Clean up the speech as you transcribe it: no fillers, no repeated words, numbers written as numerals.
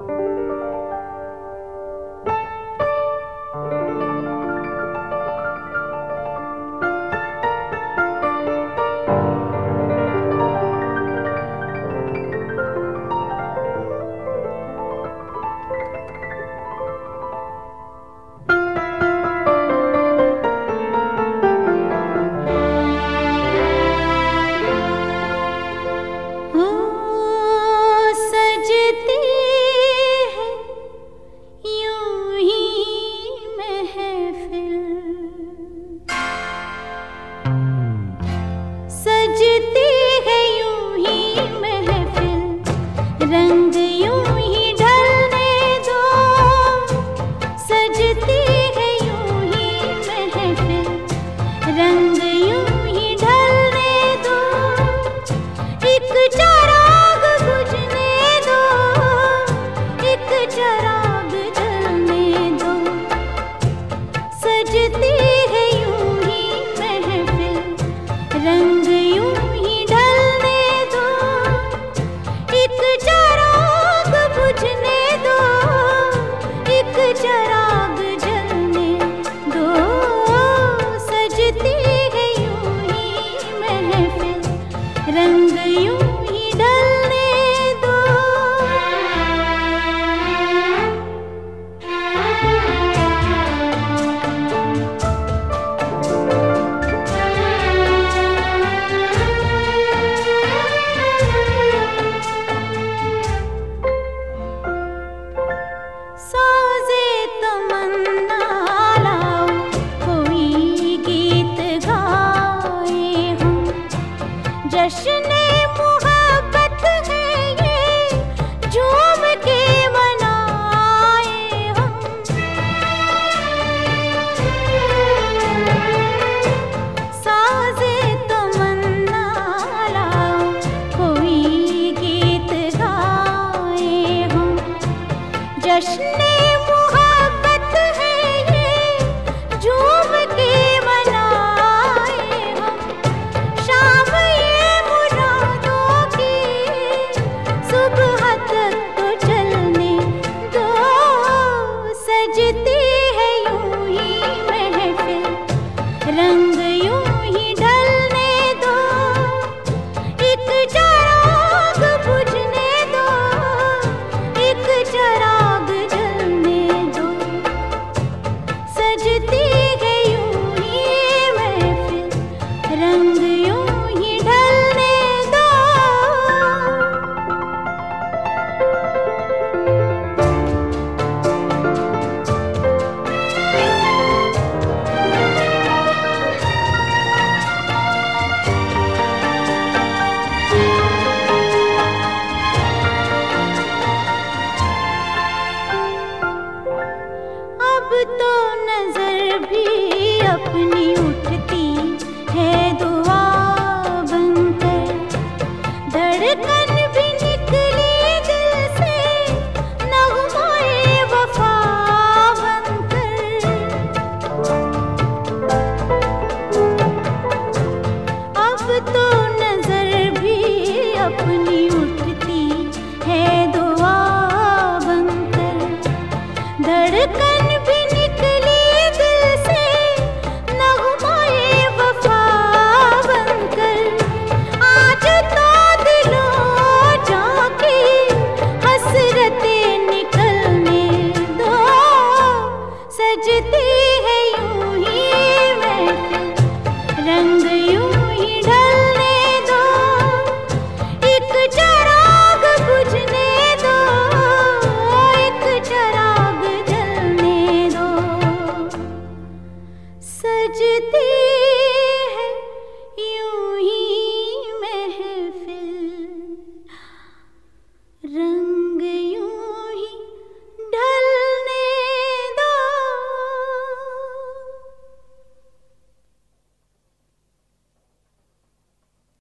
रंग यूं ही ढलने दो, सजती है यूं ही महफिल। रंग यूं ही ढलने दो, एक चिराग बुझने दो, एक चिराग जलने दो। सजती है यूं ही महफिल, रंग यूं ही ढलने दो, एक चिराग बुझने दो, एक चिराग जलने दो। सजती है यूं ही महफिल, रंग यूं ही ढलने दो। साज़े तमन्ना लाओ, कोई गीत गाए हम। जश्न मुहब्बत है ये, झूम के मनाए हम। साज़े तमन्ना लाओ, कोई गीत गाए हम। जश्न मुहब्बत है ये, झूम के मनाए हम। शाम ये मुरादों की, सुबह तक तो चलने दो। सजती है यूं ही महफिल, रंग यूं ही ढलने दो, एक चिराग बुझने दो, एक चिराग जलने दो। सजती है यूं ही महफिल, रंग यूं ही ढलने दो। अब तो नजर भी अपनी उठती है दुआ बनकर, धड़कन भी निकली दिल से नग़्मे वफा बनकर। अब तो नजर भी अपनी उठती है दुआ बनकर, धड़कन भी निकली दिल से नग़्मे वफा बनकर। आज तो दिलों जाके हसरतें निकलने दो। सजती है यूं ही महफिल, रंग